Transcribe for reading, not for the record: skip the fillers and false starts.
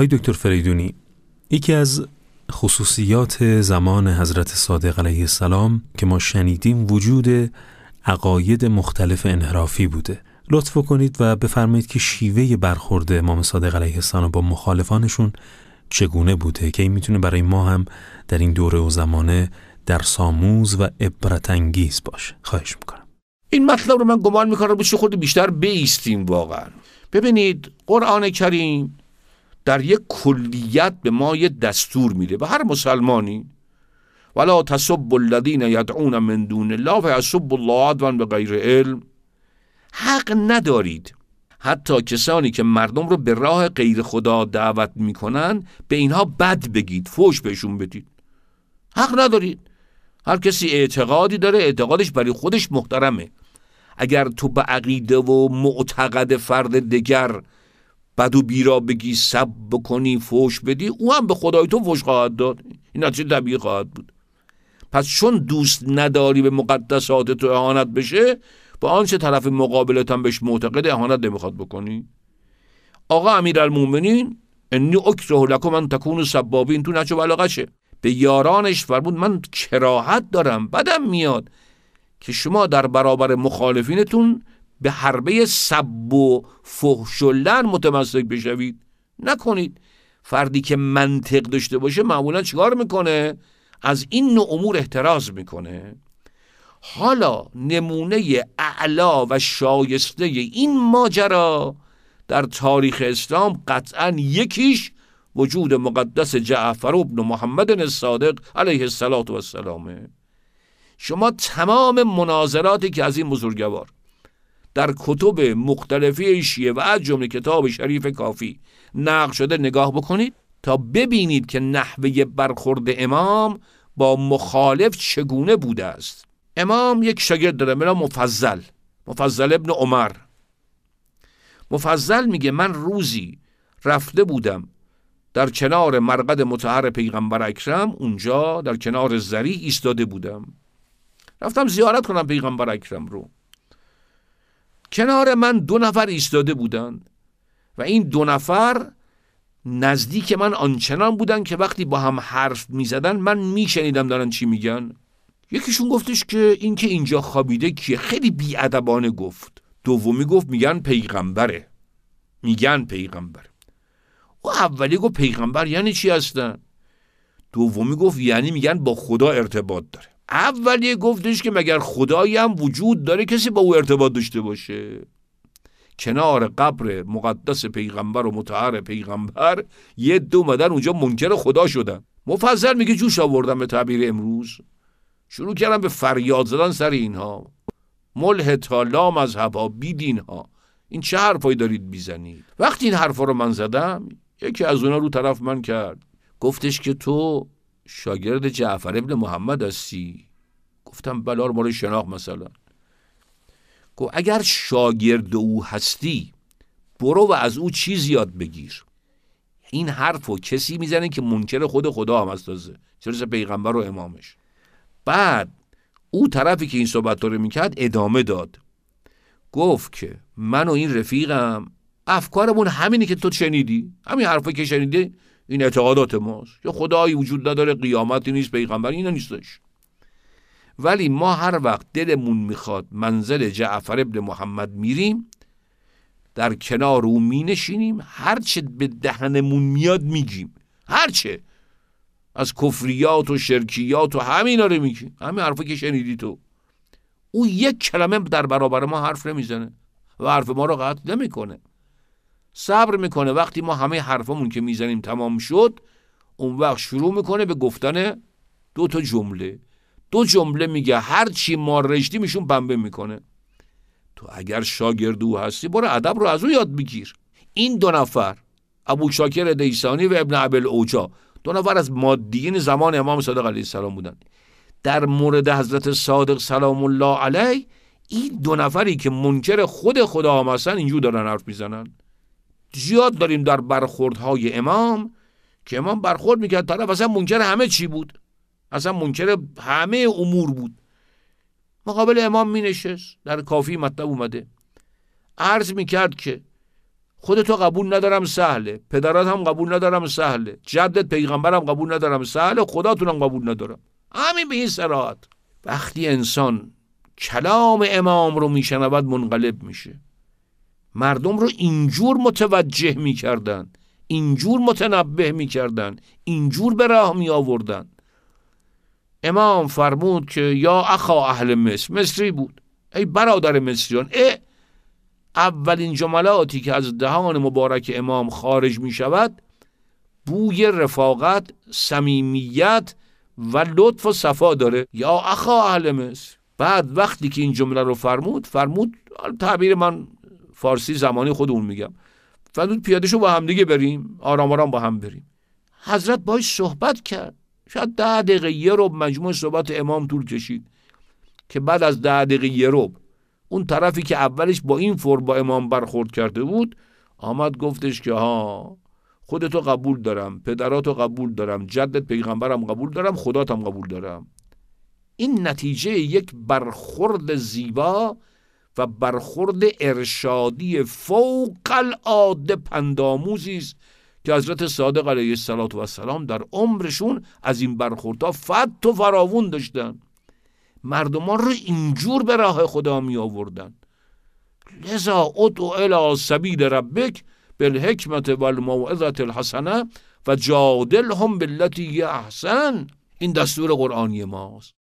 آقای دکتر فریدونی، یکی از خصوصیات زمان حضرت صادق علیه السلام که ما شنیدیم وجود عقاید مختلف انحرافی بوده. لطف کنید و بفرمایید که شیوه برخورد امام صادق علیه السلام با مخالفانشون چگونه بوده که این میتونه برای ما هم در این دوره و زمانه درس‌آموز و عبرت انگیز باشه. خواهش میکنم. این مطلب رو من گمان میکنم بشه خود بیشتر بایستیم. واقعا ببینید، قرآن کریم در یک کلیت به ما یه دستور میده به هر مسلمانی: ولا تسبوا الذین یدعون من دون الله فیسبوا الله عدوا بغیر علم. حق ندارید حتی کسانی که مردم رو به راه غیر خدا دعوت میکنن به اینها بد بگید، فحش بهشون بدید. حق ندارید. هر کسی اعتقادی داره، اعتقادش برای خودش محترمه. اگر تو به عقیده و معتقد فرد دیگر بد و بیرا بگی، سب بکنی، فحش بدی، او هم به خدای تو فحش خواهد داد. این نتیجه طبیعی خواهد بود. پس چون دوست نداری به مقدسات تو اهانت بشه، با آنچه طرف مقابلت هم بهش معتقد اهانت نمیخواد بکنی. آقا امیرالمومنین انی اکره لکم ان تکونوا سبابین تو نهج البلاغه به یارانش فرمود من کراهت دارم، بدم میاد که شما در برابر مخالفینتون به حربه سب و فحش و لعن متمسک بشوید. نکنید. فردی که منطق داشته باشه معمولا چیکار میکنه؟ از این نوع امور احتراز میکنه. حالا نمونه اعلا و شایسته این ماجرا در تاریخ اسلام قطعا یکیش وجود مقدس جعفر ابن محمد الصادق علیه السلام. شما تمام مناظراتی که از این بزرگوار در کتب مختلفی شیعه و از جمله کتاب شریف کافی نقل شده نگاه بکنید تا ببینید که نحوه برخورد امام با مخالف چگونه بوده است. امام یک شاگرد داره به نام مفضل ابن عمر. مفضل میگه من روزی رفته بودم در کنار مرقد مطهر پیغمبر اکرم، اونجا در کنار زری ایستاده بودم، رفتم زیارت کنم پیغمبر اکرم رو. کنار من 2 نفر ایستاده بودند و این 2 نفر نزدیک من آنچنان بودن که وقتی با هم حرف میزدن من میشنیدم دارن چی میگن. یکیشون گفتش که این که اینجا خوابیده کیه؟ خیلی بی‌ادبانه گفت. دومی گفت میگن پیغمبره. و اولی گفت پیغمبر یعنی چی هستن؟ دومی گفت یعنی میگن با خدا ارتباط داره. اولی گفتش که مگر خدایی هم وجود داره کسی با او ارتباط داشته باشه؟ کنار قبر مقدس پیغمبر و مطهر پیغمبر یه دو مدن اونجا منکر خدا شدن. مفضل میگه جوش آوردم به تعبیر امروز، شروع کردم به فریاد زدن سر اینها. ملحد ها، لا مذهب ها، بی دین ها، این چه حرفایی دارید میزنید؟ وقتی این حرفا رو من زدم یکی از اونا رو طرف من کرد، گفتش که تو شاگرد جعفر ابن محمد هستی؟ گفتم بله، ما رو شناخت مثلا. گفت اگر شاگرد او هستی برو و از او چیز یاد بگیر. این حرفو کسی میزنه که منکر خود خدا هم هست، تازه چرا پیغمبر و امامش. بعد او طرفی که این صحبت رو میکرد ادامه داد، گفت که من و این رفیقم افکارمون همینی که تو شنیدی، همین حرفی که شنیدی، این اعتقادات ماست. یا خدایی وجود نداره، قیامتی نیست، پیغمبر اینا نیستش، ولی ما هر وقت دلمون میخواد منزل جعفر ابن محمد میریم، در کنار او مینشینیم، هرچه به دهنمون میاد میگیم، هرچه از کفریات و شرکیات و همینا رو میگیم، همین حرفی که شنیدی تو. او یک کلمه در برابر ما حرف نمیزنه و حرف ما رو قطع نمیکنه، صبر میکنه. وقتی ما همه حرفمون که میزنیم تمام شد، اون وقت شروع میکنه به گفتن 2 جمله. 2 جمله میگه، هر چی ما رشدیم ایشون پنبه میکنه. تو اگر شاگرد او هستی برو ادب رو از او یاد بگیر. این 2 نفر، ابو شاکر دیسانی و ابن ابی الاوجا، 2 نفر از مادیین زمان امام صادق علیه السلام بودن. در مورد حضرت صادق سلام الله علیه، این 2 نفری که منکر خود خدا هم هستن اینجور دارن حرف میزنن. زیاد داریم در برخوردهای امام که امام برخورد میکرد، طرف اصلا منکر همه چی بود، اصلا منکر همه امور بود. مقابل امام مینشست، در کافی مطلب اومده، عرض میکرد که خودتو قبول ندارم سهله، پدرات هم قبول ندارم سهله، جدت پیغمبرم قبول ندارم سهله، خداتونم قبول ندارم. همین به این صراحت. وقتی انسان کلام امام رو میشنود منقلب میشه. مردم رو اینجور متوجه میکردن، اینجور متنبه میکردن، اینجور به راه می آوردن. امام فرمود که یا اخا اهل مصر، مصری بود، ای برادر مصریان. اولین جملاتی که از دهان مبارک امام خارج می شود بوی رفاقت، صمیمیت و لطف و صفا داره. یا اخا اهل مصر. بعد وقتی که این جمله رو فرمود تعبیر من فارسی زمانی خودمون میگم، فرمود پیاده شو با هم دیگه بریم، آرام آرام با هم بریم. حضرت باهاش صحبت کرد، شاید 10 دقیقه یه ربع مجموع صحبت امام طول کشید که بعد از 10 دقیقه یه ربع اون طرفی که اولش با این فرم با امام برخورد کرده بود آمد گفتش که ها خودتو قبول دارم، پدراتو قبول دارم، جدت پیغمبرم قبول دارم، خداتم قبول دارم. این نتیجه یک برخورد زیبا و برخورد ارشادی فوق العاده پندآموزی است که حضرت صادق علیه السلام در عمرشون از این برخوردها فت و فراوون داشتن. مردمان رو اینجور به راه خدا می آوردن. لذا ادعو الی سبیل ربک بالحکمت والموعظة الحسنه و جادلهم بالتی هی احسن. این دستور قرآنی ماست.